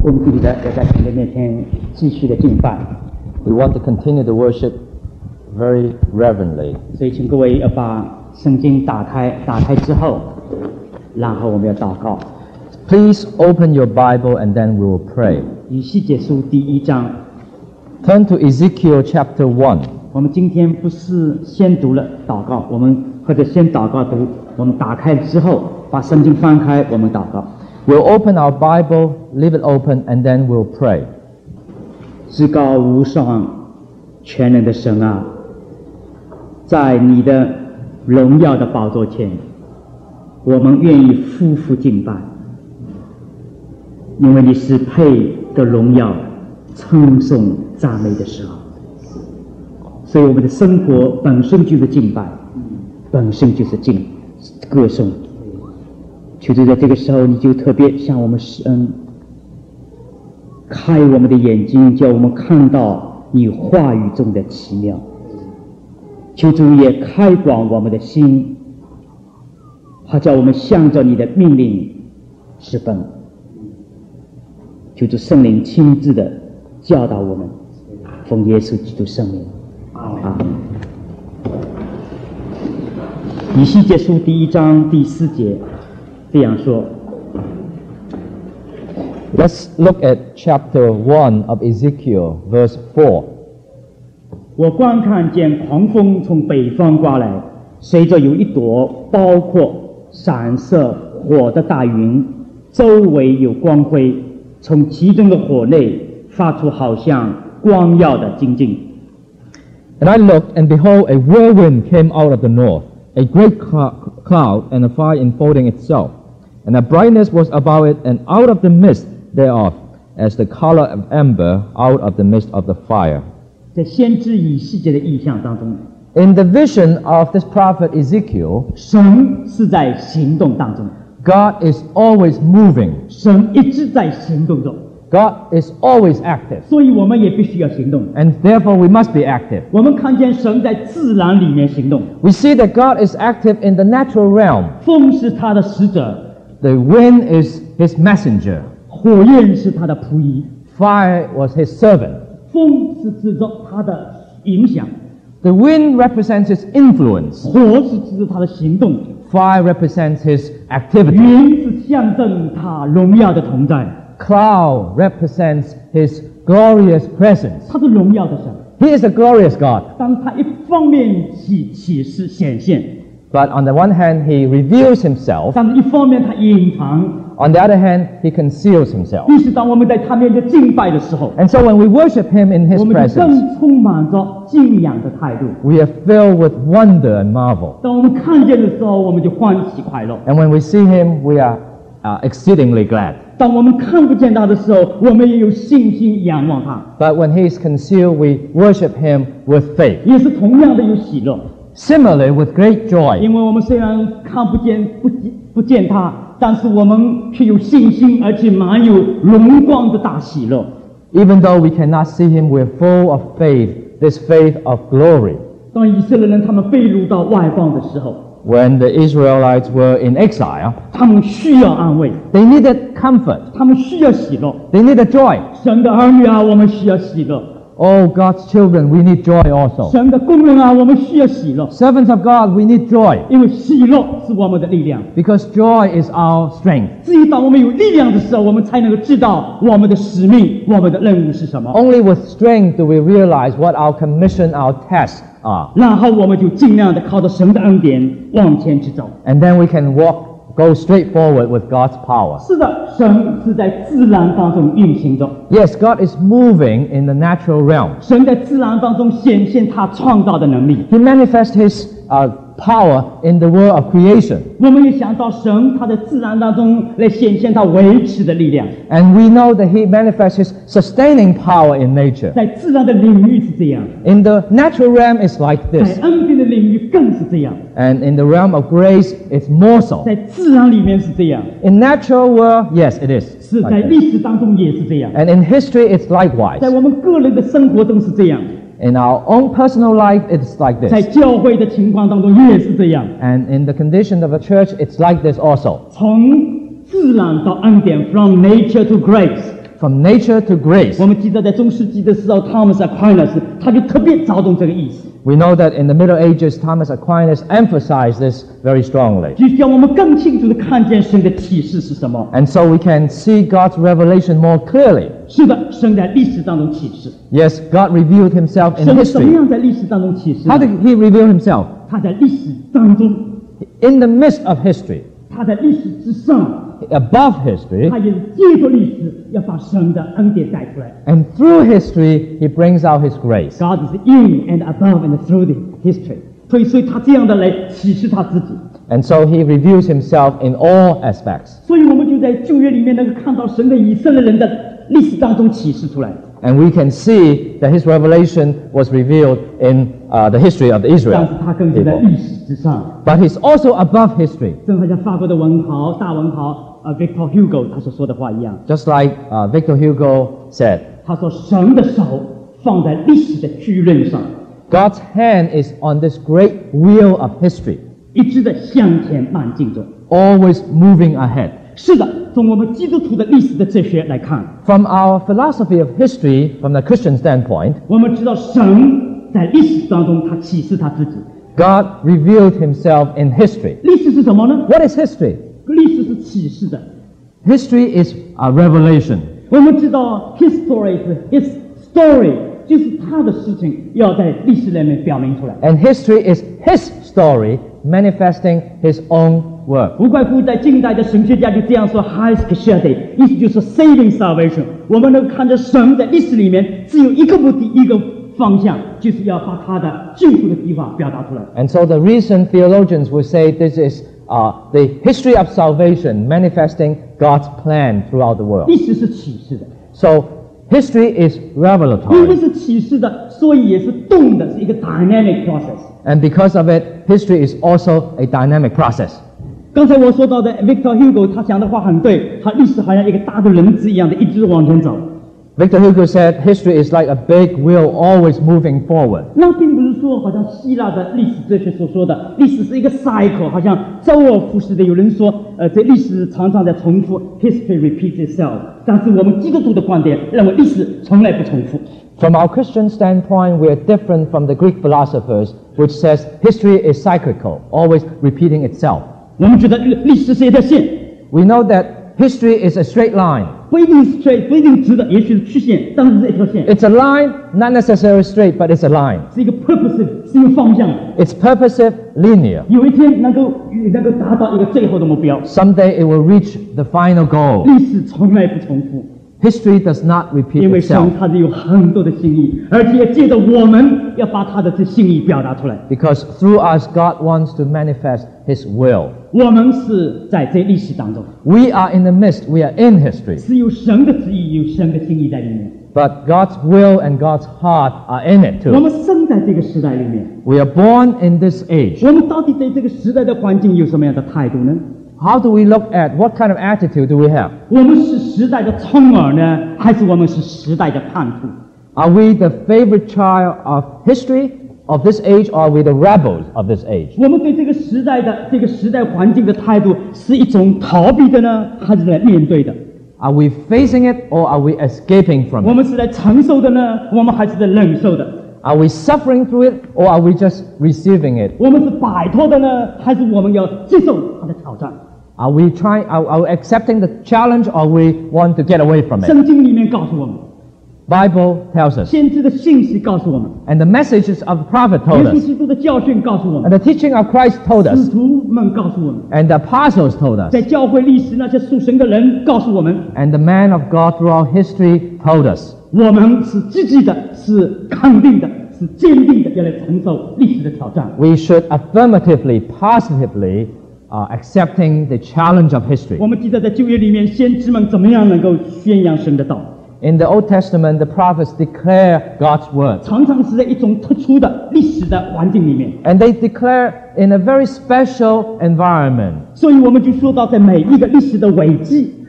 我们记得要在神的面前继续的敬拜。 We want to continue to worship very reverently. 所以请各位要把圣经打开之后，然后我们要祷告。 Please open your Bible and then we will pray. 以西结书第1章， Turn to Ezekiel chapter 1. 我们今天不是先读了祷告，我们或者先祷告读，我们打开之后把圣经翻开，我们祷告。 We'll open our Bible, leave it open, and then we'll pray. 至高无上全能的神啊，在你的荣耀的宝座前，我们愿意夫妇敬拜，因为你是配得荣耀、称颂、赞美的时候。所以我们的生活本身就是敬拜，本身就是歌颂。求主在这个时候，你就特别向我们施恩，开我们的眼睛，叫我们看到你话语中的奇妙。求主也开广我们的心，好叫我们向着你的命令直奔。求主圣灵亲自的教导我们，奉耶稣基督圣名，阿门。以西结书第1章第4节这样说。 Let's look at chapter 1 of Ezekiel, verse 4. 我观看见狂风从北方刮来，随着有一朵包括闪射火的大云，周围有光辉，从其中的火内发出好像光耀的金镜。 And I looked, and behold, a whirlwind came out of the north, a great cloud, and a fire enfolding itself. And a brightness was about it, and out of the midst thereof, as the color of amber out of the midst of the fire. 在先知以西结的意象当中， In the vision of this prophet Ezekiel, 神是在行动当中， God is always moving. 神一直在行动中， God is always active. 所以我们也必须要行动。 And therefore we must be active. 我们看见神在自然里面行动， We see that God is active in the natural realm. 风是他的使者， The wind is his messenger. 火焰是他的仆役， Fire was his servant. 风是指着他的影响， The wind represents his influence. 火是指着他的行动， Fire represents his activity. 云是象征他荣耀的同在， Cloud represents his glorious presence. 他是荣耀的神。 He is a glorious God. 当他一方面启示显现， But on the one hand, he reveals himself. 但是一方面他隐藏。 On the other hand, he conceals himself. 于是当我们在他面前敬拜的时候， And so when we worship him in his 我们就 presence, 更充满着敬仰的态度。 we are filled with wonder and marvel. 当我们看见的时候，我们就欢喜快乐； And when we see him, we are exceedingly glad. 当我们看不见他的时候，我们也有信心仰望他， But when he is concealed, we worship him with faith. 也是同样的有喜乐。 Similarly, with great joy. 因为我们虽然看不见他，但是我们却有信心，而且满有荣光的大喜乐。 Even though we cannot see him, we are full of faith, this faith of glory. 当以色列人他们被掳到外邦的时候， When the Israelites were in exile, 他们需要安慰， they needed comfort. 他们需要喜乐。 They needed joy. 神的儿女啊，我们需要喜乐； Oh, God's children, we need joy also. 神的工人啊，我们需要喜乐。 Servants of God, we need joy. 因为喜乐是我们的力量。 Because joy is our strength. 至于当我们有力量的时候，我们才能够知道我们的使命、我们的任务是什么。 Only with strength do we realize what our commission, our tasks are. 然后我们就尽量的靠着神的恩典往前去走。 And then we can go straight forward with God's power. 是的，神是在自然当中运行中。 Yes, God is moving in the natural realm. 神在自然当中显现他创造的能力。 He manifests his power in the world of creation. 我们也想到神他在自然当中来显现他维持的力量。 And we know that he manifests his sustaining power in nature. 在自然的领域是这样， In the natural realm, it's like 在 this. 恩典的领域更是这样， And in the realm of grace, it's more so. 在自然里面是这样， In natural world, yes, it is. 是 like 在 this. 历史当中也是这样， And in history, it's likewise. 在我们个人的生活中是这样， In our own personal life, it's like 在 this. 教会的情况当中也是这样。 And in the condition of a church, it's like this also. 从自然到恩典 ，from nature to grace， from nature to grace. 我们记得在中世纪的时候 ，Thomas Aquinas 他就特别着重这个意思， We know that in the Middle Ages, Thomas Aquinas emphasized this very strongly. 就需要我们更清楚的看见神的启示是什么。 And so we can see God's revelation more clearly. 是的，神在历史当中启示。 Yes, God revealed himself in 神怎么 history. 样在历史当中启示 How 呢？ did he reveal himself? 他在历史当中， In the midst of history, 他在历史之上， above history, 他也是借着历史要把神的恩典带出来。 and through history, he brings out his grace. God is in and above and through the history。所以他这样的来启示他自己。 And so he reveals himself in all aspects. 所以我们就在旧约里面能够看到神的以色列人的历史当中启示出来。 And we can see that his revelation was revealed in the history of the 但 Israel 是他更是在 people. 历史之上。 But he's also above history. 正好像法国的文豪大文豪Victor Hugo 他所说的话一样， Just like Victor Hugo said, 他说神的手放在历史的巨轮上， God's hand is on this great wheel of history, 一直的向前迈进中。 always moving ahead. 是的，从我们基督徒的历史的哲学来看， From our philosophy of history, from the Christian standpoint, 我们知道神在历史当中他启示他自己。 God revealed himself in history. 历史是什么呢？ What is history? 历史是启示的。 History is a revelation. 我们知道 history 是 his story， 就是他的事情要在历史里面表明出来。 And history is his story manifesting his own work. 不怪乎在近代的神学家就这样说 highest shade， 意思就是 saving salvation。我们能看着神在历史里面只有一个目的，一个方向，就是要把他的救赎的计划表达出来。 And so the recent theologians will say this is the history of salvation manifesting God's plan throughout the world. 历史是启示的， So history is 因为 revelatory. 是启示的，所以也是动的，是一个 dynamic process。 And because of it, history is also a dynamic process. 刚才我说到的 Victor Hugo， 他讲的话很对，他历史好像一个大的轮子一样的，一直往前走。 Victor Hugo said history is like a big wheel always moving forward. 那并不是说好像希腊的历史哲学所说的，历史是一个 cycle， 好像周而复始的。有人说，这历史常常在重复 ，history repeats itself。但是我们基督徒的观点认为历史从来不重复。 From our Christian standpoint, we are different from the Greek philosophers, which says history is cyclical, always repeating itself. 我们觉得历史是一条线， We know that history is a straight line. 不一定 straight， 不一定直的，也许是曲线，但是是一条线， It's a line, not necessarily straight, but it's a line. 是一个 purposive， 是一个方向。 It's purposive, linear. 有一天能够达到一个最后的目标。 Someday it will reach the final goal. 历史从来不重复。 History does not repeat 因为 itself 神他是有很多的心意，而且借着我们要把他的这心意表达出来。 because through us God wants to manifest His will. 我们是在这历史当中， We are in the midst, we are in history. 是有神的旨意，有神的心意在里面。 But God's will and God's heart are in it 我 too. 们生在这个时代里面， We are born in this age. 我们到底对这个时代的环境有什么样的态度呢？ How do we look at, what kind of attitude do we have? 我们是时代的宠儿呢，还是我们是时代的叛徒？ Are we the favorite child of history of this age, or are we the rebels of this age? 我们对这个时代环境的态度是一种逃避的呢，还是来面对的？ Are we facing it, or are we escaping from 我 it? 们是来承受的呢，我们还是在忍受的？ Are we suffering through it, or are we just receiving it? 我们是摆脱的呢，还是我们要接受它的挑战？ Are we accepting the challenge, or we want to get away from it? 圣经里面告诉我们， Bible tells us, 先知的信息告诉我们， and the messages of the prophet 耶 told 稣 us, 基督的教训告诉我 and 们， the teaching of Christ told 使 us, 徒们告诉我们， and the apostles told us, 在教会历史那些属神的人告诉我们， and the man of God throughout history told us. 我们是积极的，是肯定的，是坚定的，要来承受历史的挑战。 We should affirmatively, positively accepting the challenge of history. 我们记得在旧约里面，先知们怎么样能够宣扬神的道， In the Old Testament, the prophets declare God's word, 常常是在一种特殊的历史的环境里面。 and they declare in a very special environment. 所以我们就说到，在每一个历史的危机，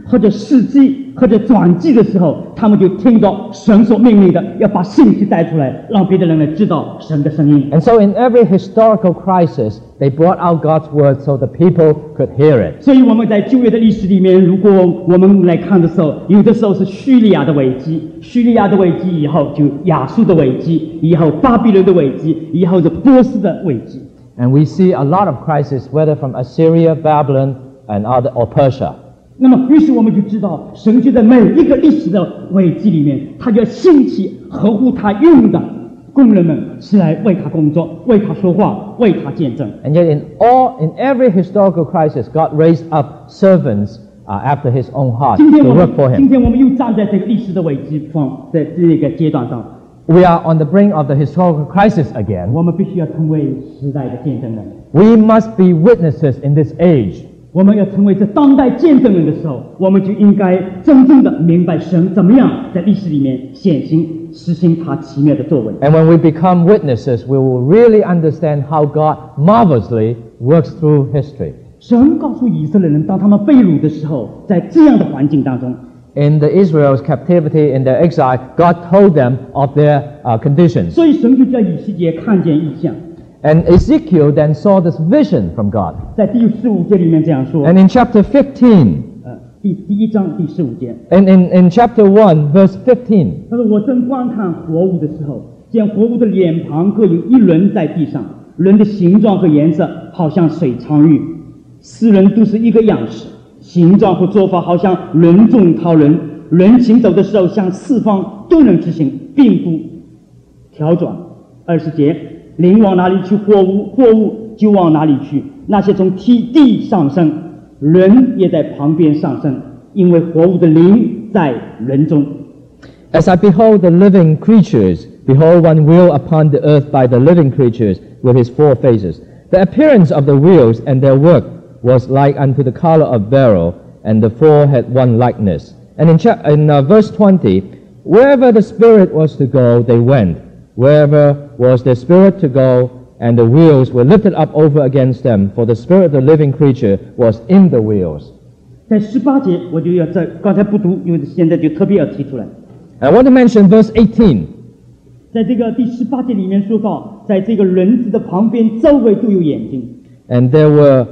或者事迹或者转机的时候，他们就听到神所命令的，要把信息带出来，让别的人来知道神的声音。 And so in every historical crisis, they brought out God's word so the people could hear it. 所以我们在旧约的历史里面，如果我们来看的时候，有的时候是叙利亚的危机，叙利亚的危机以后就亚述的危机，以后巴比伦的危机，以后是波斯的危机。 And we see a lot of crises, whether from Assyria, Babylon, and other, or Persia. 那么，于是我们就知道，神就在每一个历史的危机里面，他就要兴起合乎他用的工人们起来为他工作，为他说话，为他见证。 And yet in every historical crisis, God raised up servants after his own heart 今天 to 我 work for 们，今 him. 天我们又站在这个历史的危机方，在这个阶段上， We are on the brink of the historical crisis again. 我们必须要成为时代的见证人。 We must be witnesses in this age. 我们要成为这当代见证人的时候，我们就应该真正的明白神怎么样在历史里面显行、实行他奇妙的作为。 And when we become witnesses, we will really understand how God marvelously works through history. 神告诉以色列人，当他们被掳的时候，在这样的环境当中， In the Israel's captivity, in their exile, God told them of their conditions. 所以神就叫以西结看见异象。 And Ezekiel then saw this vision from God. 在第15节里面这样说， And in chapter 15, 第1章第15节， and in chapter 1, verse 15, 他说：“我正观看活物的时候，见活物的脸庞各有一轮在地上，轮的形状和颜色好像水苍玉，四轮都是一个样式，形状和做法好像轮中套轮，轮行走的时候向四方都能直行，并不调转。20节，灵往哪里去，货物就往哪里去。那些从地上升，轮也在旁边上升，因为活物的灵在轮中。” As I behold the living creatures, behold one wheel upon the earth by the living creatures with his four faces. The appearance of the wheels and their work was like unto the color of beryl, and the four had one likeness. And in verse 20, wherever the Spirit was to go, they went. Wherever was the Spirit to go, and the wheels were lifted up over against them, for the Spirit of the living creature was in the wheels. 在18节，我就要在刚才不读，因为现在就特别要提出来。 I want to mention verse 18. 在这个第18节里面说到，在这个轮子的旁边周围都有眼睛， And there were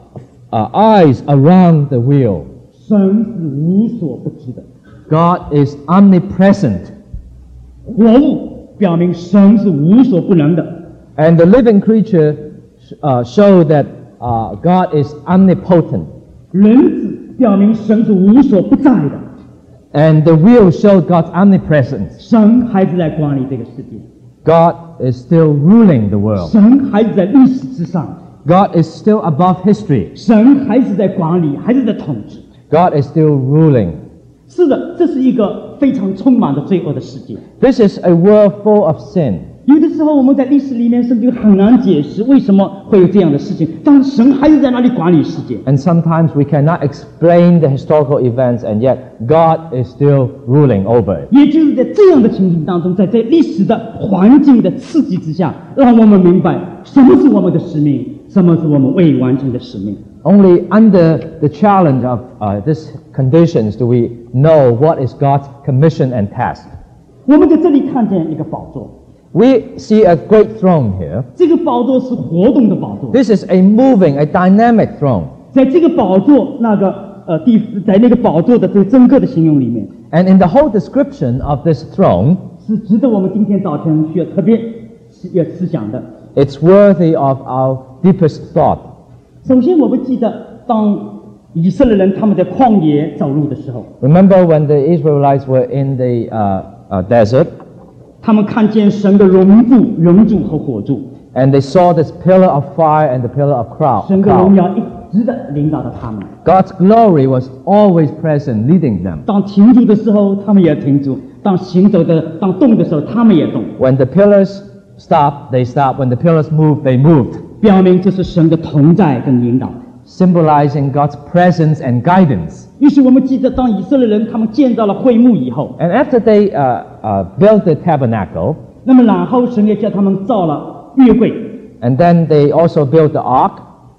eyes around the wheel. 神是无所不知的。 God is omnipresent. 活物表明神是无所不能的， And the living creature show that God is omnipotent. 轮子表明神是无所不在的， And the wheel showed God's omnipresence. 神还是在管理这个世界， God is still ruling the world. 神还是在历史之上， God is still above history. 神还是在管理，还是在统治。 God is still ruling. 是的，这是一个非常充满着罪恶的世界。 This is a world full of sin. 有的时候我们在历史里面甚至很难解释为什么会有这样的事情，但是神还是在那里管理世界。 And sometimes we cannot explain the historical events, and yet God is still ruling over it. 也就是在这样的情形当中，在这历史的环境的刺激之下，让我们明白什么是我们的使命，什么是我们未完成的使命。 Only under the challenge of these conditions do we know what is God's commission and task. 我们在这里看见一个宝座， We see a great throne here. 这个宝座是活动的宝座， This is a moving, a dynamic throne. 在这个宝座在那个宝座的这个整个的形容里面， And in the whole description of this throne, 是值得我们今天早晨需要特别要思想的。 it's worthy of our deepest thought. 首先，我们记得当以色列人他们在旷野走路的时候， Remember when the Israelites were in the desert, 他们看见神的荣柱和火柱， and they saw this pillar of fire and the pillar of 神的荣 cloud. 耀一直的领导着他们。 God's glory was always present, leading them. 当停住的时候，他们也停住；当行走的、当动的时候，他们也动。 When the pillars stopped, they stopped. When the pillars moved, they moved, 表明这是神的同在跟引导。 symbolizing God's presence and guidance. 于是我们记得，当以色列人他们建造了会幕以后， And after they built the tabernacle, 那么然后神也叫他们造了约柜。 and then they also built the ark,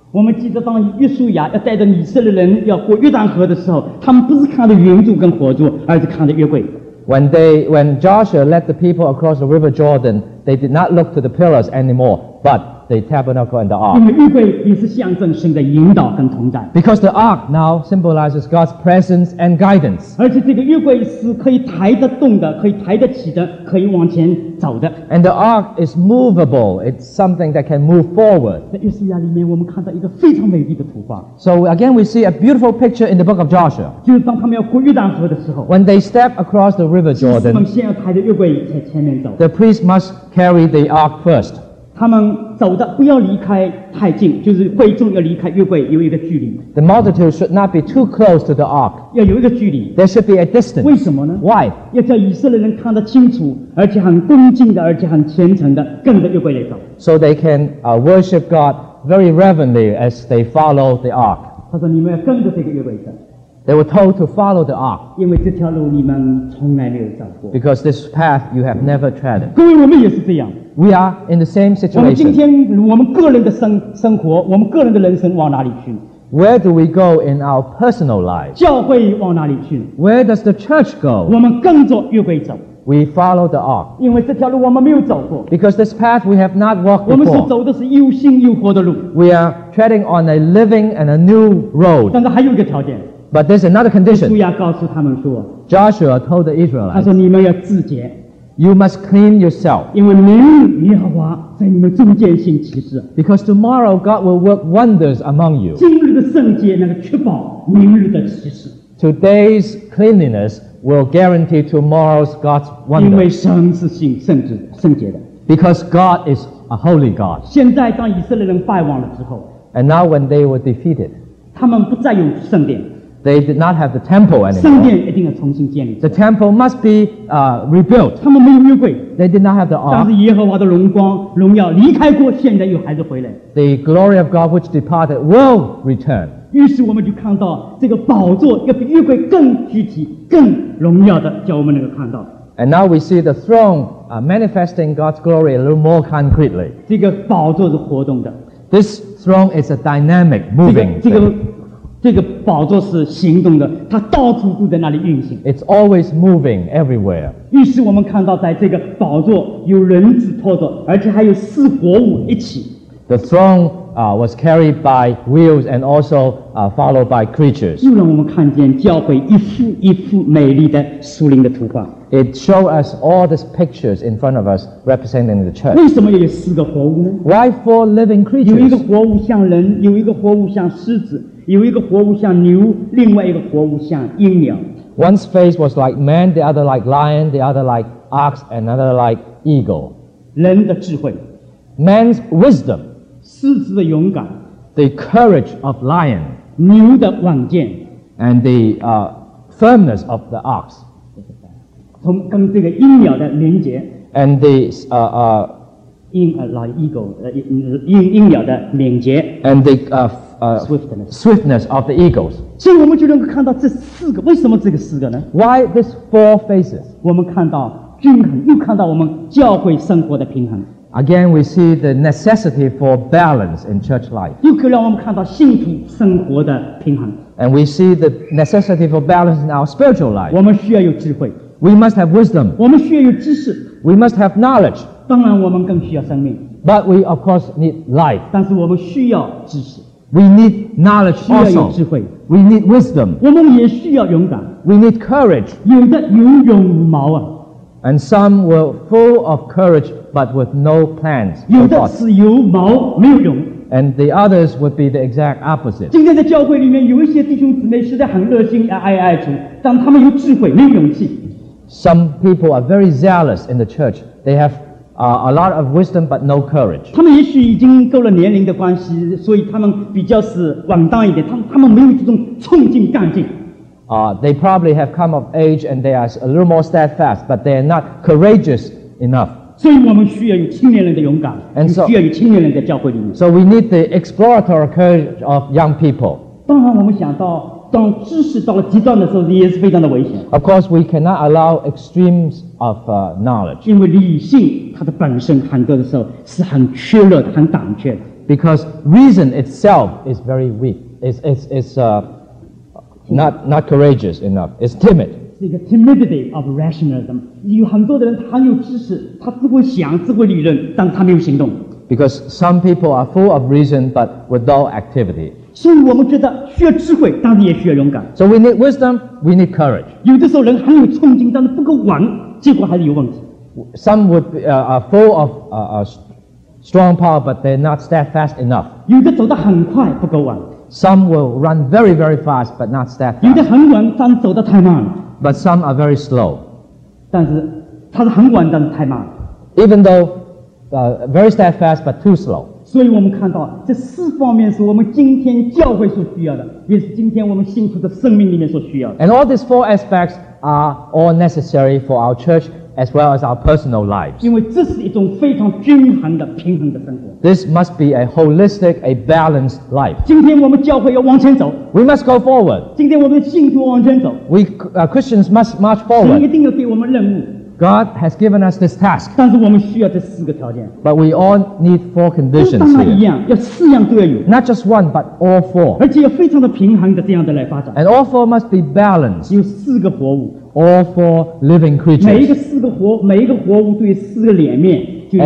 我们记得当约书亚要带着以色列人要过约旦河的时候，他们不是看着云柱跟火柱，而是看着约柜。 When Joshua led the people across the river Jordan, they did not look to the pillars anymore, but the tabernacle and the 因 ark. 为约柜也是象征神的引导跟同在， Because the ark now symbolizes God's presence and guidance. 而且这个约柜是可以抬得动的，可以抬得起的，可以往前走的。 And the ark is movable. It's something that can move forward. 在约书亚里面，我们看到一个非常美丽的图画， So again, we see a beautiful picture in the book of Joshua. 就是当他们要过约旦河的时候， When they step across the river 他们 Jordan, 先要抬着约柜在前面走， the priest must carry the ark first. 他们走的不要离开太近，就是会众要离开约柜有一个距离， The multitude should not be too close to the ark. 要有一个距离。 There should be a 为 distance. 什么呢？ Why? 要叫以色列人看得清楚，而且很恭敬的，而且很虔诚的跟着约柜来走。 So they can worship God very reverently as they follow the ark. 他说：“你们要跟着这个约柜走， They were told to follow the ark 因为这条路你们从来没有走过。 because this path you have never trodden. 各位，我们也是这样。 We are in the same 我们今 situation. 天我们个人的生活，我们个人的人生往哪里去？ Where do we go in our personal lives? 教会往哪里去？ Where does the church go? 我们跟着约柜走， We follow the ark 因为这条路我们没有走过， because this path we have not walked 我们是 before. 走的是又新又活的路。 We are treading on a living and a new road. 但是还有一个条件， But there's another 主 condition. 要告诉他们说， Joshua told the 他 Israelites, 说你们要自洁， you must clean yourself 因为明日耶和华在你们中间行奇事。 because tomorrow God will work wonders among you. 今日的圣洁那个确保明日的奇事， Today's cleanliness will guarantee tomorrow's God's 因为 wonders 神是圣洁的。 because God is a holy God. 现在当以色列人败亡了之后， And now when they were defeated, 他们不再有圣殿， they did not have the temple 圣 anymore. 殿一定要重新建立。 The temple must be rebuilt. 他们没有约柜， They did not have the 但 ark. 是耶和华的荣耀离开过，现在又还是回来。 The glory of God which departed will return. 于是我们就看到这个宝座要比约柜更具体、更荣耀的，叫我们能够看到 And now we see the throne manifesting God's glory a little more concretely. 这个宝座是活动的， This throne is a dynamic, 这个宝座是行动的，它到处都在那里运行。 It's always moving everywhere. 于是我们看到，在这个宝座有人子托着，而且还有四活物一起。 The throne was carried by wheels and also followed by creatures. 又让我们看见教会一幅一幅美丽的属灵的图画。 It showed us all these pictures in front of us representing the church. 为什么要有四个活物呢？ Why 4 living 有一个 creatures? 活物像人，有一个活物像狮子，有一个活物像牛，另外一个活物像鹰鸟。 One's face was like man, the other like lion, the other like ox, another like eagle. 人的智慧， Man's wisdom, 狮子的勇敢， the courage of lion, 牛的稳健， and the firmness of the ox, 跟这个鹰鸟的连结， and the 鹰鸟的连结 swiftness. swiftness of the eagles. 所以我们就能够看到这四个。为什么这个四个呢？ Why these 4 faces? 我们看到均衡，又看到我们教会生活的平衡， Again, we see the necessity for balance in church life. 又可以让我们看到信徒生活的平衡。 And we see the necessity for balance in our spiritual life. 我们需要有智慧， We must have wisdom. 我们需要有知识， We must have knowledge. 当然我们更需要生命， But we, of course, need life. 但是我们需要知识， We need knowledge 需要有智 also. 慧， We need wisdom. 我们也需要勇敢。 We need courage. 有的有勇无谋啊， And some were full of courage but with no plans 有 or 的 thoughts. 是有谋没有勇。 And the others would be the exact opposite. 今天在教会里面，有一些弟兄姊妹实在很热心爱主，但他们有智慧没有勇气。 Some people are very zealous in the church. They have a lot of wisdom but no courage. 他们也许已经够了年龄的关系，所以他们比较是稳当一点，他们没有这种冲劲干劲。 They probably have come of age and they are a little more steadfast, but they are not courageous enough. 所以我们需要有青年人的勇敢， And so- 需要有青年人在教会里面。 So we need the exploratory courage of young people. 当然，我们想到，当知识到了极端的时候，也是非常的危险， Of course, we cannot allow extremes of knowledge 因为理性它的本身很多的时候是很缺弱的、很胆怯的。 because reason itself is very weak. Not courageous enough. It's timid. 是一个 timidity of rationalism。有很多的人他很有知识，他只会想，只会理论，但是他没有行动。 Because some people are full of reason but without activity. 所以我们觉得需要智慧，但是也需要勇敢。 So we need wisdom, we need courage. 有的时候人很有冲劲，但是不够稳，结果还是有问题。 Some are full of strong power, but they're not steadfast enough. 有的走得很快，不够稳。 Some will run very, very fast, but not 有的 steadfast. 很稳，但是走得太慢了。 But some are very slow. 但是他是很稳，但是太慢了。 Even though very steadfast, but too slow. 所以我们看到这四方面是我们今天教会所需要的，也是今天我们信徒的生命里面所需要的。 And all these four aspects are all necessary for our church as well as our personal lives. 因为这是一种非常均衡的、平衡的生活。 This must be a holistic, a balanced life. 今天我们教会要往前走， We must go forward. 今天我们的信徒往前走， We Christians must march 神一 forward. 定要给我们任务， God has given us this task, 但是我们需要这四个条件。 but we all need four 都 conditions 当然一 here. 样，要四样都要有， Not just one, but all four. 而且要非常的平衡的这样的来发展。 And all four must be balanced. 有四个活物， All four living 每一个 creatures. 每一个活物都有四个脸面，就有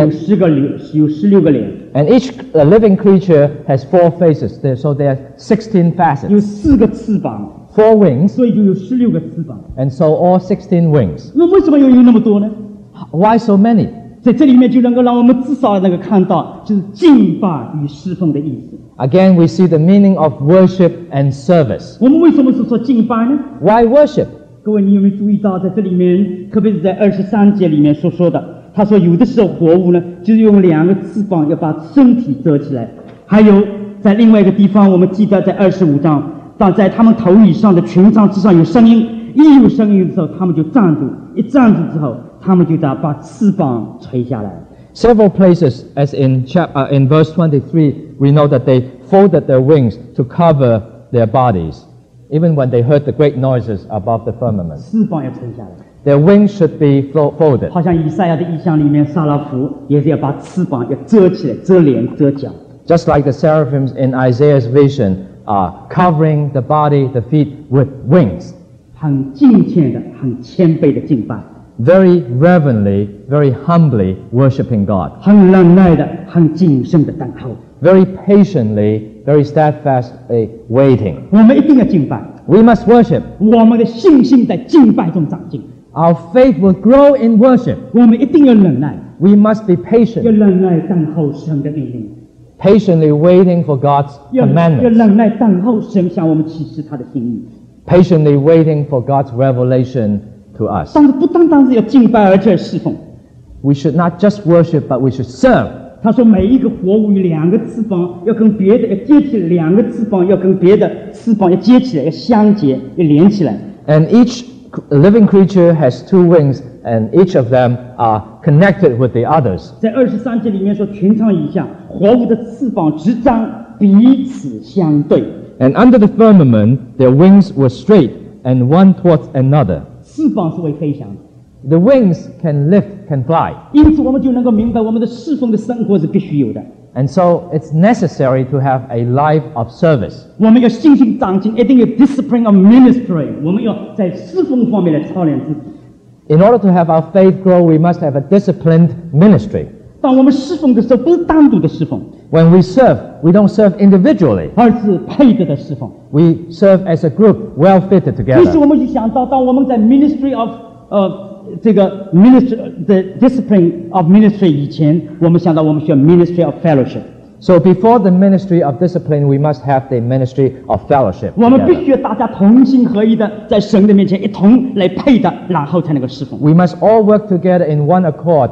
16个脸， And each living creature has four faces. So there are 16 有 facets. 四个翅膀， Four wings, 所以就有16个翅膀。 and so all 16 wings. 那为什么有那么多呢？ Why so many? 在这里面就能够让我们至少能够看到，就是敬拜与侍奉的意思。 Again, we see the meaning of worship and service. 我们为什么是说敬拜呢？ Why worship? 各位，你有没有注意到，在这里面，特别是在23节里面所说的，他说有的时候活物呢，就是用2个翅膀要把身体遮起来；还有在另外一个地方，我们记得在25章，当在他们头以上的群章之上有声音，一有声音的时候，他们就站住；一站住之后，他们就把翅膀垂下来。 Several places, as in verse 23, we know that they folded their wings to cover their bodies, even when they heard the great noises above the firmament. 翅膀要垂下来， Their wings should be folded. 好像以赛亚的意象里面，撒拉弗也是要把翅膀要遮起来，遮脸遮脚。 Just like the seraphims in Isaiah's vision are covering the body, the feet with wings. 很敬虔的、很谦卑的敬拜， Very reverently, very humbly worshiping God. 很忍耐的、很谨慎的等候。 Very patiently, very steadfastly waiting. 我们一定要敬拜， We must worship. 我们的信心在敬拜中长进。 Our faith will grow in worship. 我们一定要忍耐， We must be 要 patient, 忍耐等候神的命令， patiently waiting for God's 要 commandments, 忍耐等候神向我们启示他的心意。 patiently waiting for God's revelation to us. 但是不单单是要敬拜，而且要侍奉。 We should not just worship, but we should serve. 他说每一个活物有2个翅膀，要跟别的要接起来，2个翅膀要跟别的翅膀要接起来，要相结，要连起来。 And each living creature has two wings, and each of them are connected with the others. 在23节里面说，群唱以下，活物的翅膀直张，彼此相对。 And under the firmament, their wings were straight, and one towards another. 翅膀是为飞翔的， The wings can lift, can fly. 因此我们就能够明白，我们的侍奉的生活是必须有的。 And so it's necessary to have a life of service. 我们要信心长进，一定有 discipline of ministry。我们要在侍奉方面来操练自己。 In order to have our faith grow, we must have a disciplined ministry. 当我们侍奉的时候，不是单独的侍奉， When we serve, we don't serve individually. 而是配合的侍奉。 We serve as a group, well fitted 于是 together. 我们就想到，当我们在 ministry of 这个 ministry 的 discipline of ministry 以前，我们想到我们需要 ministry of fellowship。 So before the ministry of discipline, we must have the ministry of fellowship. 我们必 together. 须要大家同心合一的，在神的面前一同来配的，然后才能够侍奉。 We must all work together in one accord,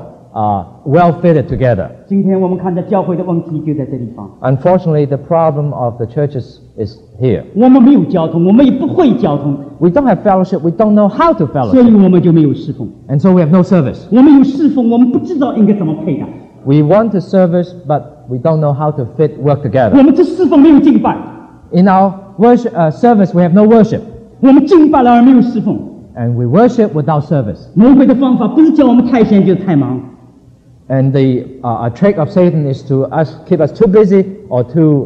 well fitted together. 今天我们看到教会的问题就在这地方， Unfortunately, the problem of the churches is here. 我们没有交通，我们也不会交通， We don't have fellowship, we don't know how to 所以 fellowship, 我们就没有侍奉。 and so we have no service. 我们有侍奉，我们不知道应该怎么配的。 We want to service, but we don't know how to fit work 我 together. 们这侍奉没有敬拜， In our service, we have no worship, 我们敬拜了而没有侍奉。 and we worship without service. 魔鬼的方法不是叫我们太闲就是太忙， And the trick of Satan is to keep us too busy or too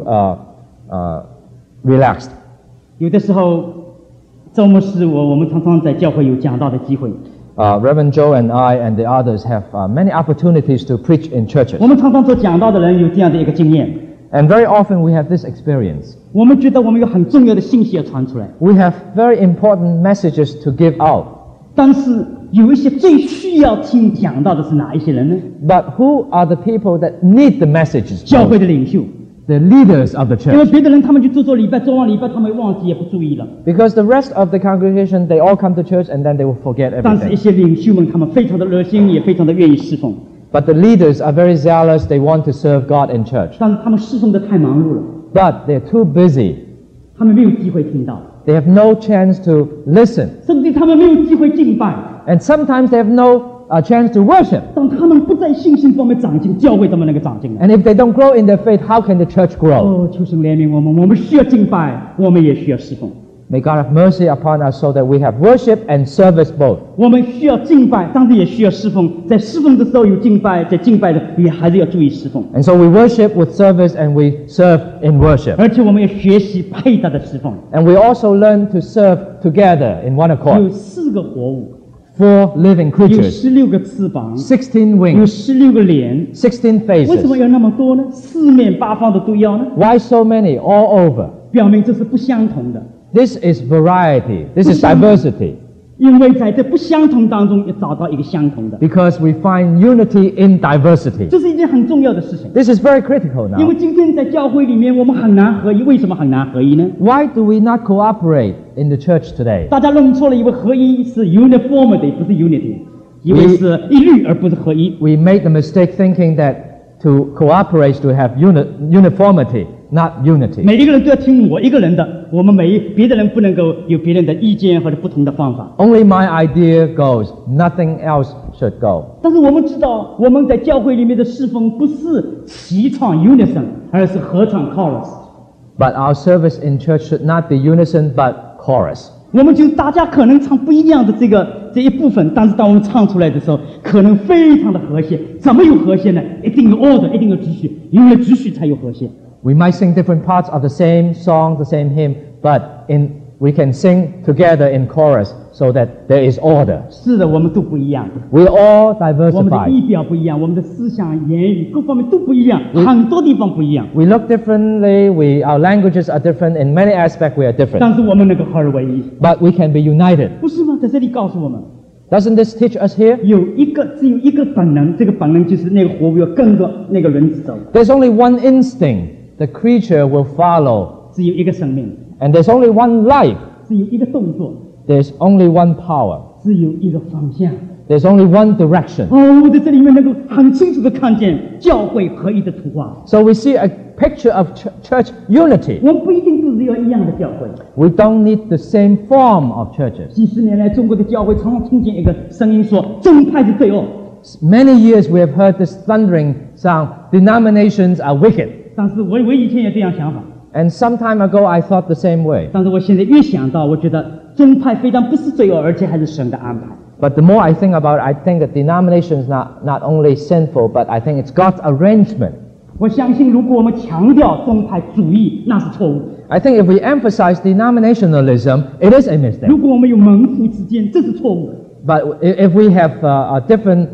relaxed. 有的时候，周末是我们常常在教会有讲道的机会。 Reverend Joe and I and the others have many opportunities to preach in churches. 我们常常做讲道的人有这样的一个经验， And very often we have this experience. 我们觉得我们有很重要的信息要传出来， We have very important messages to give out. 但是有一些最需要听讲道的是哪一些人呢？ But who are the people that need the messages? 教会的领袖， The leaders of the 因为 church. 别的人他们去做礼拜，做完礼拜他们忘记也不注意了， Because the rest of the congregation, they all come to church and then they will forget 但是一 everything. 些领袖们他们非常的热心，也非常的愿意侍奉， But the leaders are very zealous. They want to serve God in church. 但是他们侍奉的太忙碌了， But they're too busy. 他们没有机会听到， They have no chance to listen. 甚至他们没有机会敬拜。 And sometimes they have no chance to worship. 当他们不在信心方面长进，教会怎么能够长进呢？ And if they don't grow in their faith, how can the church grow? 哦，求神怜悯我们，我们需要敬拜，我们也需要侍奉。 May God have mercy upon us so that we have worship and service both. 我们需要敬拜，当然也需要侍奉。在侍奉的时候有敬拜，在敬拜的也还是要注意侍奉。 And so we worship with service and we serve in worship. 而且我们要学习配搭的侍奉。 And we also learn to serve together in one 有 accord. 4个活物， 4 living 有 creatures, 16个翅膀， 16 有 wings, 16个脸。 16 为什么 faces. 要那么多呢？四面八方的都要呢？ Why so many all over? 表明这是不相同的。 This is variety. This is diversity. 因为在这不相同当中，要找到一个相同的， Because we find unity in diversity. 这是一件很重要的事情。 This is very critical 因为 now. 今天在教会里面，我们很难合一。为什么很难合一呢？ Why do we not cooperate in the church today? 大家弄错了，以为合一是 uniformity， 不是 unity， 以为是一律而不是合一。 We made the mistake thinking that to cooperate is to have uniformity, not unity. 每一个人都要听我一个人的，我们别的人不能够有别人的意见或者不同的方法。 Only my idea goes. Nothing else should go. 但是我们知道，我们在教会里面的侍奉不是齐唱 unison， 而是合唱 chorus。 But our service in church should not be unison, but chorus. 我们就大家可能唱不一样的这一部分，但是当我们唱出来的时候，可能非常的和谐。怎么有和谐呢？一定有 order， 一定有秩序，因为秩序才有和谐。 We might sing different parts of the same song, the same hymn, but we can sing together in chorus so that there is order. 是的，我们都不一样， We're all 我们的 diversified. 仪表不一样，我们的思想、言语各方面都不一样，很多地方不一样。 We look differently, our languages are different, in many aspects we are different. 但是我们能够合而为一， But we can be united. 不是吗？在这里告诉我们， Doesn't this teach us here? 只有一个本能，这个本能就是那个活物要跟着那个轮子走， There's only one instinct the creature will follow, 只有一个生命， and there's only one life. 只有一个动作， There's only one power. 只有一个方向。 There's only one direction. 哦，我在这里面能够很清楚的看见教会合一的图画。 So we see a picture of church unity. 我们不一定都是要一样的教会。 We don't need the same form of churches. 几十年来，中国的教会常常听见一个声音说：“宗派是罪恶。 Many years we have heard this thundering sound, denominations are wicked. ” 但是我以前也这样想法， And some time ago I thought the same way. 但是我现在越想到，我觉得宗派非但不是罪恶，而且还是神的安排。 But the more I think about it, I think that denomination is not only sinful, but I think it's God's arrangement. 我相信，如果我们强调宗派主义，那是错误； I think if we emphasize denominationalism, it is a 如 mistake. 果我们有门徒之间，这是错误。 But if we have different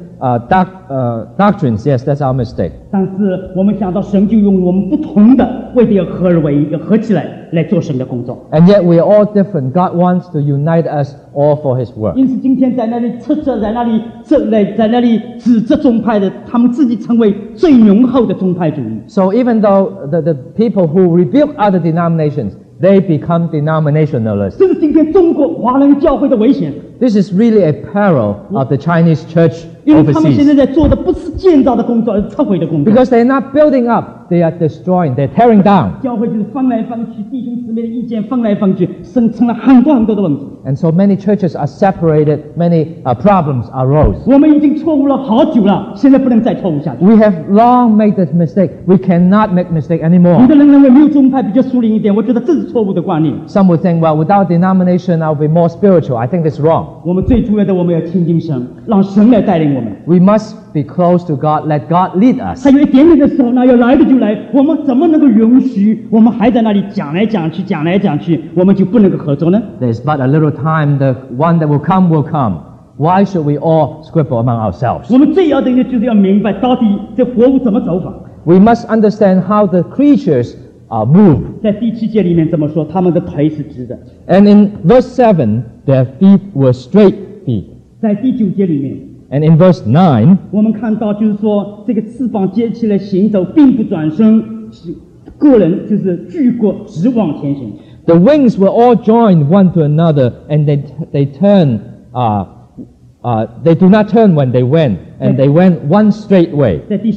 doctrines, yes, that's our mistake. 但是我们想到神就用我们不同的，为的要合而为一，要合起来来做神的工作。 And yet we are all different. God wants to unite us all for His work. 因此，今天在那里斥责，在那里指责宗派的，他们自己成为最浓厚的宗派主义。 So even though the people who rebuke other denominations, they become denominationalists. 这是今天中国华人教会的危险， This is really a peril of the Chinese church 因为他们现 overseas. 在在做的不是建造的工作，而是拆毁的工作。 Because they're not building up, they are destroying, they're tearing down. 教会就是翻来翻去，弟兄姊妹的意见翻来翻去，生成了很多很多的问题。 And so many churches are separated, many problems arose. 我们已经错误了好久了，现在不能再错误下去。 We have long made this mistake. We cannot make mistake 有 anymore. 的人认为没有宗派比较疏离一点，我觉得这是错误的观念。 Some would think, well, without denomination, I'll be more spiritual. I think that's wrong. 我们最主要的，我们要亲近神，让神来带领我们。 We must be close to God. Let God lead us. 还有一点点的时候呢，要来的就来，我们怎么能够允许我们还在那里讲来讲去，讲来讲去，我们就不能够合作呢？ There's but a little time. The one that will come will come. Why should we all squabble among ourselves? 我们最要的就是要明白，到底这活物怎么走法。 We must understand how the creatures move. 在第7节里面这么说，他们的腿是直的。 And in verse 7, their feet were straight feet. 在第9节里面， And in verse 9, 我们看到就是说，这个翅膀接起来行走，并不转身，是个人就是举过直往前行。 the wings were all joined one to another, and they turn. They do not turn when they went, and they went one straight way. 在第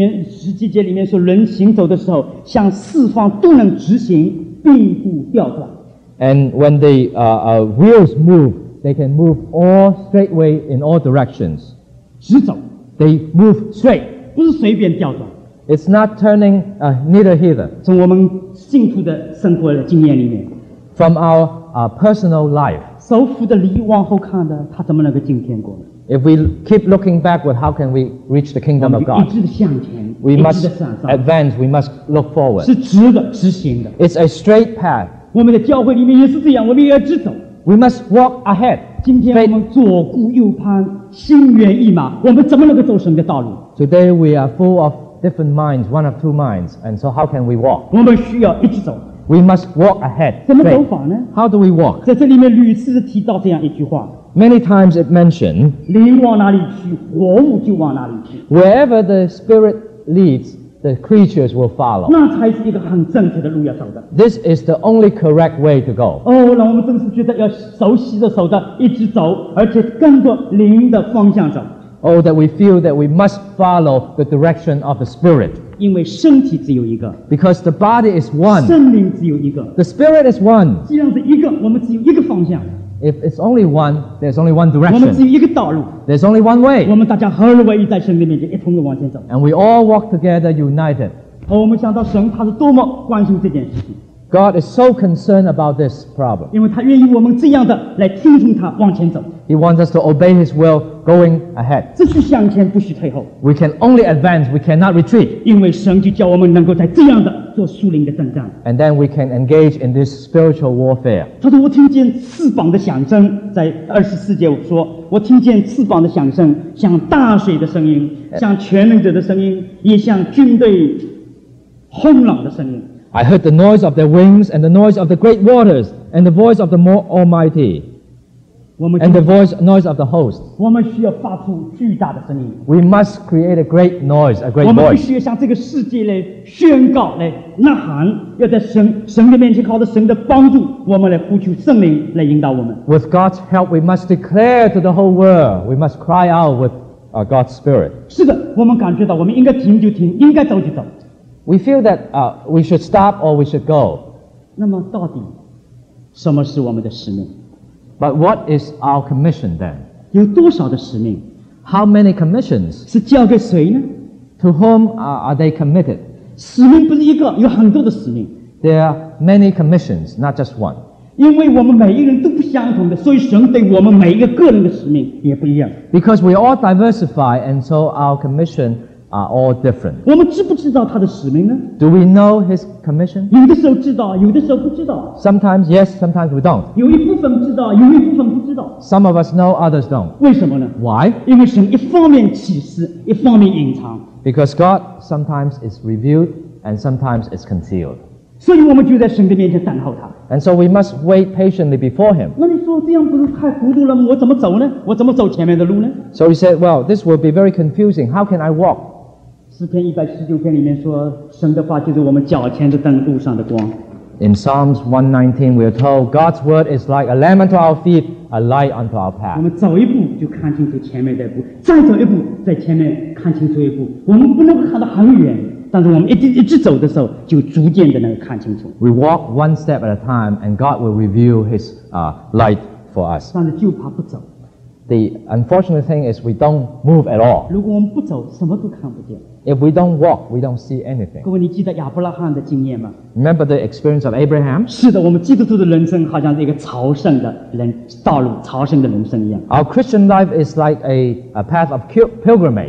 17节里面说，人行走的时候，向四方都能直行，并不掉转。 And when the wheels move, they can move all straight way in all directions. 直走， They move straight. 不是随便掉转。 It's not turning neither hither. 从我们信徒的生活的经验里面， From our personal life, 手扶的犁往后看的，他怎么能够进天国呢？ if we keep looking backward, how can we reach the 我 kingdom 们 of 就一 God? 直的向前， We 一直 must 的向上， advance. We must look forward. 是直的、直行的。 It's a straight path. 我们的教会里面也是这样，我们也要直走。 We must walk ahead. 今天我们左顾右盼，心猿意马，我们怎么能够走神的道路？ Today we are full of different minds, one of two minds, and so how can we walk? 我们需要一直走。 We must walk ahead. 怎么走 straight. 法呢？ How do we walk? 在这里面屡次提到这样一句话： Many times it mentioned, 灵往哪里去，活物就往哪里去。 wherever the Spirit leads, the creatures will follow. 那才是一个很正确的路要走的。 This is the only correct way to go. 哦，让我们真是觉得要手洗着手的一直走，而且跟着灵的方向走， Oh, that we feel that we must follow the direction of the Spirit. 因为身体只有一个， Because the body is one. 圣灵只有一个。 The Spirit is one. 既然是一个，我们只有一个方向， If it's only one, there's only one 我们只 direction. 有一个道路， There's only one 我 way. 们大家合而为一，在神的面前一同的往前走。 And we all walk together united. 而我们想到神他是多么关心这件事情， God is so concerned about this problem. 因为他愿意我们这样的来听从他往前走， He wants us to obey His will going ahead. 只许向前，不许退后， We can only advance, we cannot retreat. 因为神就叫我们能够在这样的做属灵的征战。 And then we can engage in this spiritual warfare. 他说：“我听见翅膀的响声，在24节我说，我听见翅膀的响声，像大水的声音，像全能者的声音，也像军队轰朗的声音。 I heard the noise of their wings and the noise of the great waters and the voice of the more Almighty 我们 and the noise of the host. 我们需要发出巨大的声音， We must create a great noise, a 我 great 们必 voice. 须要向这个世界来宣告、来呐喊，要在神的面前靠着神的帮助，我们来呼求圣灵来引导我们。 With God's help, we must declare to the whole world. We must cry out with God's Spirit. 是的，我们感觉到我们应该停就停，应该走就走。 We feel that we should stop or we should go. 那么到底什么是我们的使命？ But what is our commission then? 有多少的使命 How many commissions? 是交给谁呢？ To whom are they committed? 使命不是一个，有很多的使命。 There are many commissions, not just one. 因为我们每一个人都不相同的，所以神对我们每一个个人的使命也不一样。 Because we all diversify, and so our commission are all different. 我们知不知道他的使命呢？ Do we know His commission? 有的时候知道，有的时候不知道。 Sometimes yes, sometimes we don't. 有一部分知道，有一部分不知道。 Some of us know, others don't. 为什么呢？ Why? 因为神一方面启示，一方面隐藏， Because God sometimes is revealed and sometimes is concealed. 所以我们就在神的面前等候他。 And so we must wait patiently before Him. 那你说这样不是太糊涂了吗？我怎么走呢？我怎么走前面的路呢？ So he said, well, this will be very confusing. How can I walk? 诗篇119篇里面说，神的话就是我们脚前的灯，路上的光。 In Psalms 119, we are told God's word is like a lamp unto our feet, a light unto our 我 path. 们走一步就看清楚前面的一步，再走一步，在前面看清楚一步。我们不能够看得很远，但是我们一直走的时候，就逐渐的能够看清楚。 We walk one step at a time, and God will reveal His light for us. 但是就怕不走。 The unfortunate thing is we don't move at all. 如果我们不走，什么都看不见。 If we don't walk, we don't see anything. 各位，你记得亚伯拉罕的经验吗？ Remember the experience of Abraham? 是的，我们基督徒的人生好像是一个朝圣的道路，朝圣的人生一样。 Our Christian life is like a path of pilgrimage.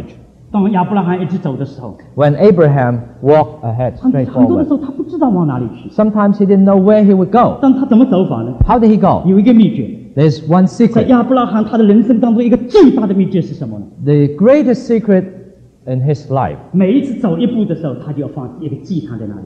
当亚伯拉罕一直走的时候， when Abraham walked ahead 很 straight 多的 forward, 时候他不知道往哪里去， sometimes he didn't know where he would go. 但他怎么走法呢？ How did he go? 有一个秘诀， There's one 在 secret. 亚伯拉罕他的人生当中，一个最大的秘诀是什么呢？ The greatest secret in his life. 每一次走一步的时候，他就要放一个祭坛在那里。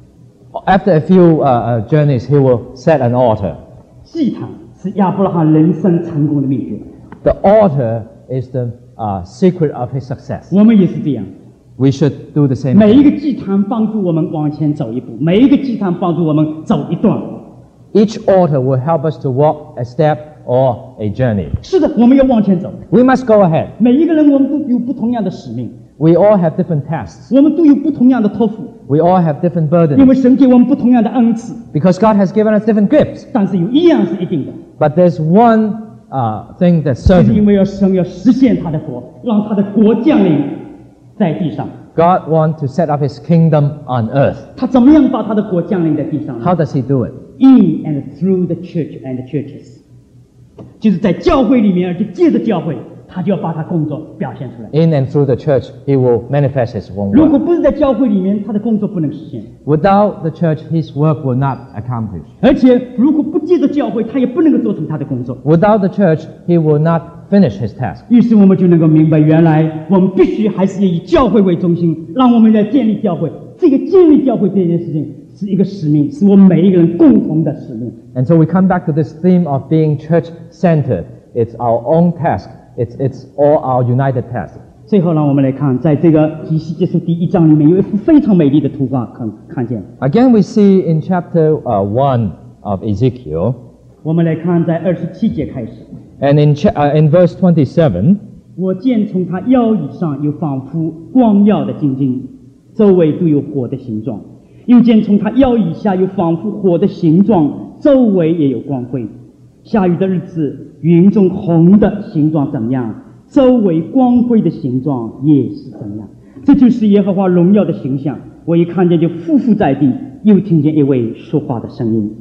After a few journeys, he will set an altar. 祭坛是亚伯拉罕人生成功的秘诀。 The altar is the secret of his success. 我们也是这样， We should do the same 每一 thing. 个祭坛帮助我们往前走一步，每一个祭坛帮助我们走一段。 Each altar will help us to walk a step or a journey. 是的，我们要往前走。 We must go ahead. 每一个人我们都有不同样的使命， We all have different tasks. 我们都有不同样的托付， We all have different 因 burdens 为神给我们不同样的恩赐。 because God has given us different gifts. 但是有一样是一定的， But there's one thing that's 就是因 certain. 为神要实现他的国，让他的国降临在地上。 God wants to set up his kingdom on earth. 他怎么样把他的国降临在地上呢 How does he do it? ？In and through the church and the churches， 就是在教会里面，而且借着教会，他就要把他工作表现出来。 In and through the church, he will manifest his own 如果 work. 不是在教会里面，他的工作不能实现。 Without the church, his work will not accomplish. 而且如果不借着教会，他也不能够做成他的工作。 Without the church, he will not finish his task. 于是我们就能够明白，原来我们必须还是以教会为中心，让我们来建立教会。这个建立教会这件事情是一个使命，是我们每一个人共同的使命。 And so we come back to this theme of being church-centered. It's our own task. It's all our united task. 最后让我们来看，在这个以西结书第1章里面有一幅非常美丽的图画，看见。 Again, we see in chapter 1 of Ezekiel, 我们来看，在27节开始， and in verse 27, 我见从他腰以上有仿佛光耀的金晶，周围都有火的形状；又见从他腰以下有仿佛火的形状，周围也有光辉。下雨的日子，云中红的形状怎么样，周围光辉的形状也是怎样。这就是耶和华荣耀的形象。我一看见就匍匐在地，又听见一位说话的声音。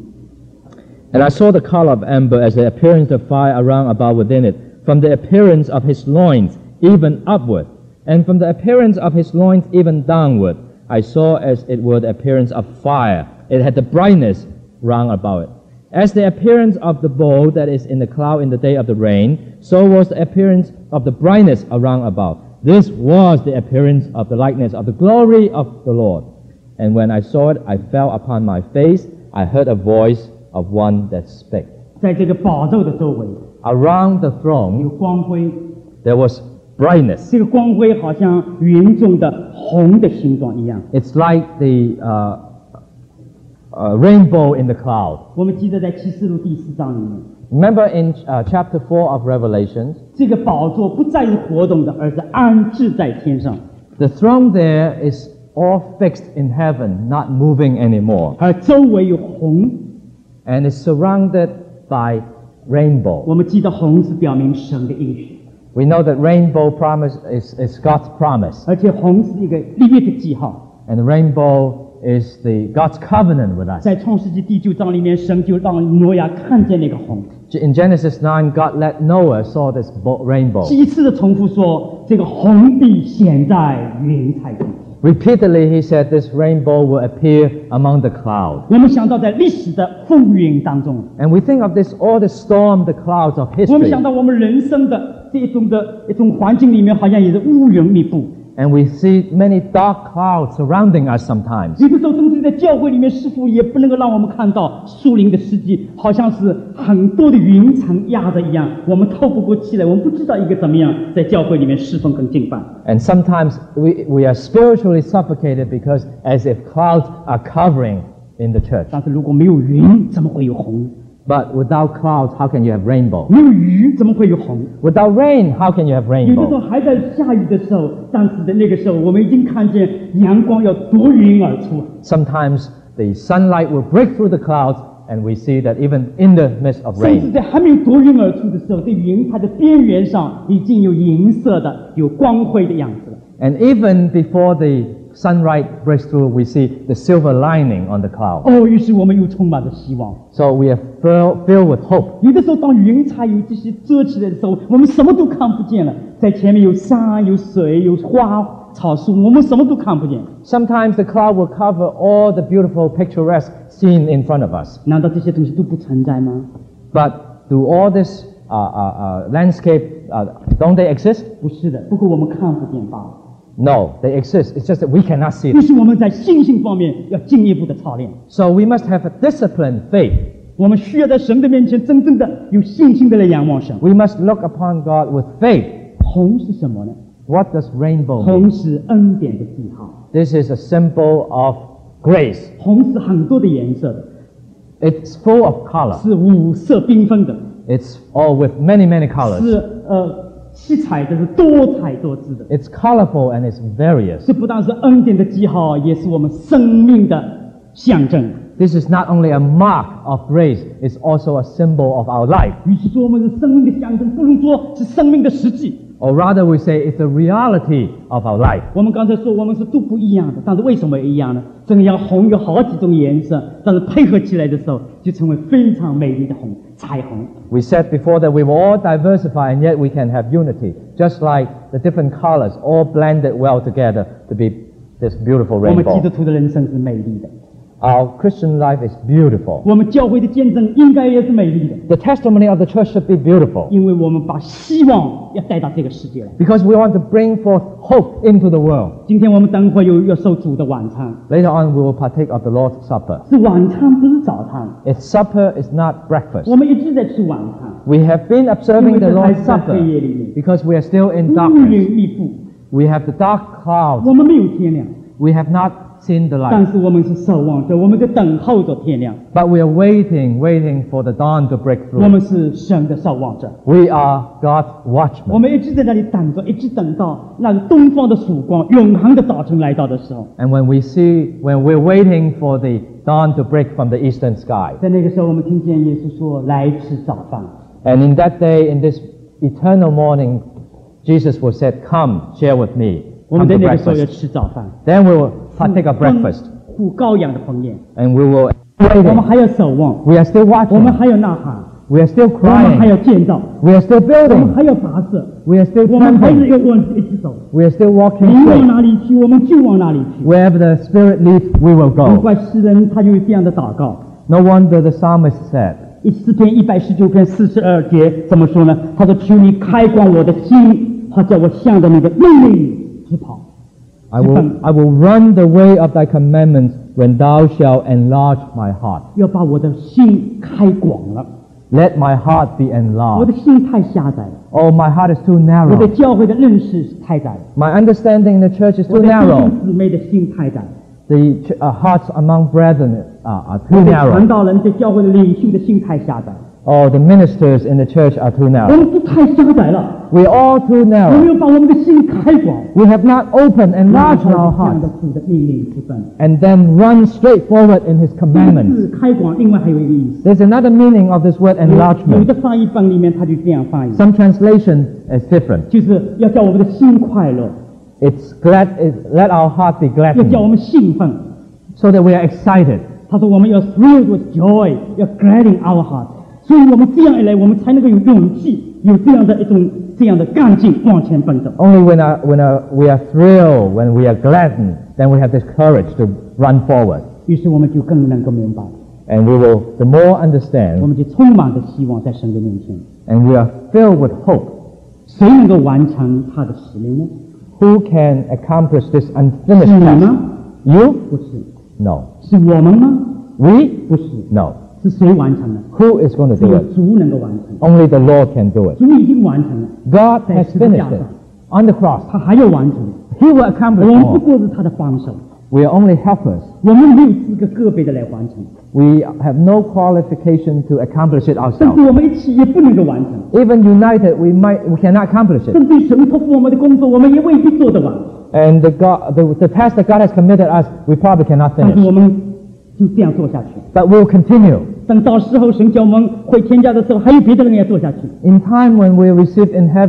and I saw the color of amber as the appearance of fire around about within it, from the appearance of his loins even upward, and from the appearance of his loins even downward. I saw as it were the appearance of fire. It had the brightness round about it. As the appearance of the bow that is in the cloud in the day of the rain, so was the appearance of the brightness around about. This was the appearance of the likeness of the glory of the Lord. And when I saw it, I fell upon my face. I heard a voice of one that spake. 在这个宝座的周围 Around the 有 throne, 光辉， there was brightness. 这个光辉好像云中的红的形状一样。 It's like the rainbow in the cloud. 我们记得在启示录第4章里面， Remember in chapter 4 of Revelations, 这个宝座不再是活动的，而是安置在天上， the throne there is all fixed in heaven, not moving anymore. 而周围有红。 And it's surrounded by rainbow. 我们记得红是表明神的应许， We know that rainbow promise is God's promise. 而且红是一个立约的记号。 And the rainbow is God's covenant with us. 在创世纪第9章里面，神就让挪亚看见那个红， In Genesis 9, God let Noah saw this rainbow. 几次的重复说这个红必显在云彩中。 Repeatedly, he said this rainbow will appear among the clouds. 我们想到在历史的风云当中， And we think of all the storm, the clouds of 我们 history. 想到我们人生的这一种环境里面，好像也是乌云密布。 And we see many dark clouds surrounding us sometimes. 有的时候，甚至在教会里面，似乎也不能够让我们看到树林的实际，好像是很多的云层压着一样，我们透不过气来，我们不知道应该怎么样在教会里面侍奉跟敬拜。 And sometimes we are spiritually suffocated because as if clouds are covering in the church. 但是如果没有云，怎么会有红？ But without clouds, how can you have rainbow? 没有雨，怎么会有红？ Without rain, how can you have 有的时候 rainbow? 还在下雨的时候，但是在那个时候，我们已经看见阳光要夺云而出。 Sometimes the sunlight will break through the clouds and we see that even in the midst of 甚至 rain. 在还没有夺云而出的时候，在云彩的边缘上已经有银色的、有光辉的样子了。 And even before the sunlight breaks through, we see the silver lining on the cloud. 哦，于是我们又充满着希望。 So we are filled with hope. 有的时候，当云彩有这些遮起来的时候，我们什么都看不见了。在前面有山、有水、有花草树，我们什么都看不见。 Sometimes the cloud will cover all the beautiful picturesque scene in front of us. 难道这些东西都不存在吗？ But do all this landscape, don't they exist? 不是的，不过我们看不见罢了。 No, they exist. It's just that we cannot see 于 them. 是我们在信心方面要进一步的操练。 So we must have a disciplined faith. 我们需要在神的面前真正的有信心的来仰望神。 We must look upon God with faith. 红是什么呢？ What does rainbow mean? 红是恩典的记号。 This is a symbol of grace. 红是很多的颜色的， It's full of color. 是五色缤纷的， It's all with many, many colors. 是七彩的，是多彩多姿的。 It's colorful and it's various. 这不但是恩典的记号，也是我们生命的象征。 This is not only a mark of grace, it's also a symbol of our life. 与其说我们是生命的象征，不如说是生命的实际。 Or rather we say it's the reality of our life. 我们刚才说我们是都不一样的，但是为什么一样呢？正样红有好几种颜色，但是配合起来的时候，就成为非常美丽的红彩虹。 We said before that we were all diversified and yet we can have unity. Just like the different colors all blended well together to be this beautiful 我们基督 rainbow. 徒的人生是美丽的， Our Christian life is beautiful. 我们教会的见证应该也是美丽的， The testimony of the church should be beautiful 因为我们把希望要带到这个世界来。 because we want to bring forth hope into the world. 今天我们等会儿要受主的晚餐， Later on we will partake of the Lord's Supper. 是晚餐不是早餐。 Its supper is not breakfast. 我们一直在吃晚餐， We have been 因 observing 为 the 这还 Lord's 是在黑夜 Supper 里面， because we are still in 乌 darkness. 云密布， We have the dark clouds. 我们没有天亮， We have not seen the 但 light. 是我们是守望者，我们在等候着天亮。 But we are waiting for the dawn to break 我 through. 们是神的守望者， We are God's 我 watchmen. 们一直在那里等着，一直等到那个东方的曙光、永恒的早晨来到的时候， And when we're waiting for the dawn to break from the eastern sky. 在那个时候，我们听见耶稣说：“来吃早饭。 And in that day, in this eternal morning, Jesus will say, come, share with me. ” 我们 Come 在 to 那个时候要 breakfast. 吃早饭， Then we will partake of breakfast. 赴羔羊的婚宴， And we will 我们 waiting. 还要守望， We are still 我们 watching. 还要呐喊， We are still 我们还要 crying. 建造， We are still 我们 building. 还要跋涉， We are still 我们还是 trampling. 要往一直走。 We are still walking 你往 straight. 哪里去，我们就往哪里去。 Wherever the Spirit leads, we will 难 go. 怪诗人他有这样的祷告。 No wonder the psalmist said, 诗篇119篇42节怎么说呢？他说：“求你开广我的心，好叫我向着你的命令直跑。 I will run the way of thy commandments when thou shalt enlarge my heart. 要把我的心开广了。 Let my heart be 我的 enlarged. 心太狭窄了， Oh, my heart is too 我对 narrow. 教会的认识太窄了， My understanding in the church is 我 too 对弟 narrow. 兄姊妹的心太窄了， The hearts among brethren are 我 too 对传 narrow. 道人、对教会的领袖的心太狭窄了， Oh, the ministers in the church are too 我 narrow. 们都太狭窄了， We're all too 我没 narrow. 有把我们的心开广， We have not opened, 然 enlarged 后 our 向 hearts, 着主的命令直奔。 and then run straight forward in His 这个 commandments. 字开广，另外还有一个意思。 There's another meaning of this word 有 enlargement. 的翻译本里面他就这样翻译， Some translation is different. 就是要叫我们的心快乐， Let our heart be 要叫我 gladdened 们兴奋。 so that we are excited. 他说我们要 thrilled with joy，要 gladden our heart。所以我们这样一来，我们才能够有勇气，有这样的一种这样的干劲往前奔走。 Only when we are thrilled, when we are gladdened, then we have this courage to run forward. 于是我们就更能够明白， And we will, the more 我 understand, 们就充满着希望在神的面前。 and we are filled with hope. 谁能够完成他的使命呢？ Who can accomplish this 是 unfinished 你 task? 吗？ You? 不是。 No. 是我们吗？ We? 不是。 No. 是谁完成的？ Who is going to 只 do 有 it? 主能够完成。 Only the Lord can do it. 主已经完成了， God 在 has 十字架 finished 上 it on the cross. 他还要完成。 He will 我 accomplish 们不 all. 过是他的帮手， We are only helpers. 我们没有资格个别的来完成， We have no qualification to accomplish it 甚 ourselves. 至我们一起也不能够完成。 Even united, we cannot accomplish it. 甚至于神托付我们的工作，我们也未必做得完。 And the task that God has committed us, we probably cannot 但是 finish. 我们就这样做下去。 But we'll continue. 等到时候神叫我们回天家的时候，还有别的人要做下去。 In time when we are received in heaven,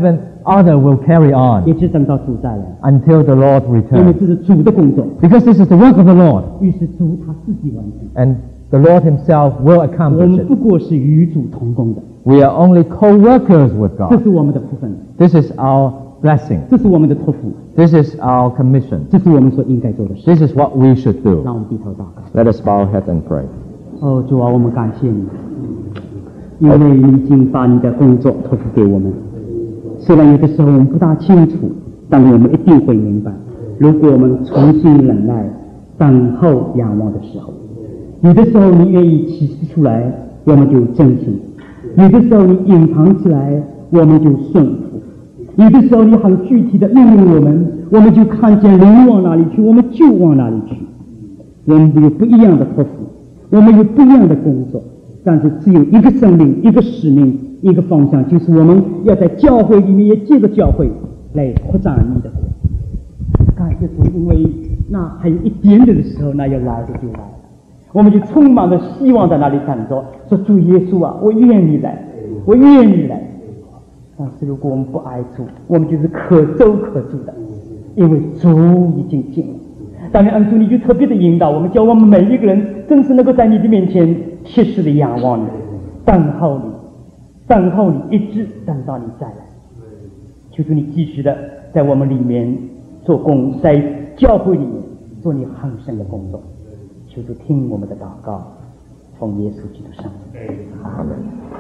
other will carry on 一直等到主再来， until the Lord 因为 returns. 这是主的工作， Because this is the work of the Lord, 于是主他自己完成， and the Lord himself will 我 accomplish 们 it. 不过是与主同工的， We are only co-workers with 这 God. 是我们的福分， This is our blessing. 这是我们的托付， This is our commission. 这是我们所应该做的事。 This is what we should do. 让我们低头祷告。 Let us bow our heads and pray. 哦，主啊，我们感谢你，因为你已经把你的工作托付给我们。虽然有的时候我们不大清楚，但我们一定会明白。如果我们重新忍耐、等候、仰望的时候，有的时候你愿意启示出来，我们就真信；有的时候你隐藏起来，我们就顺服；有的时候你很具体的命令我们，我们就看见人往哪里去，我们就往哪里去。我们有不一样的托付，我们有不一样的工作，但是只有一个生命、一个使命、一个方向，就是我们要在教会里面，也借着教会来扩展你的国。感谢主，因为那还有一点点的时候，那要来的就来了，我们就充满了希望在那里站着，说主耶稣啊，我愿意来，我愿意来。但是如果我们不爱主，我们就是可走可住的，因为主已经进了。当然，恩主你就特别的引导我们，叫我们每一个人真是能够在你的面前切实的仰望你，等候你，等候你，一直等到你再来。求主你继续的在我们里面做工，在教会里面做你恒生的工作。求主听我们的祷告，奉耶稣基督圣名，阿门。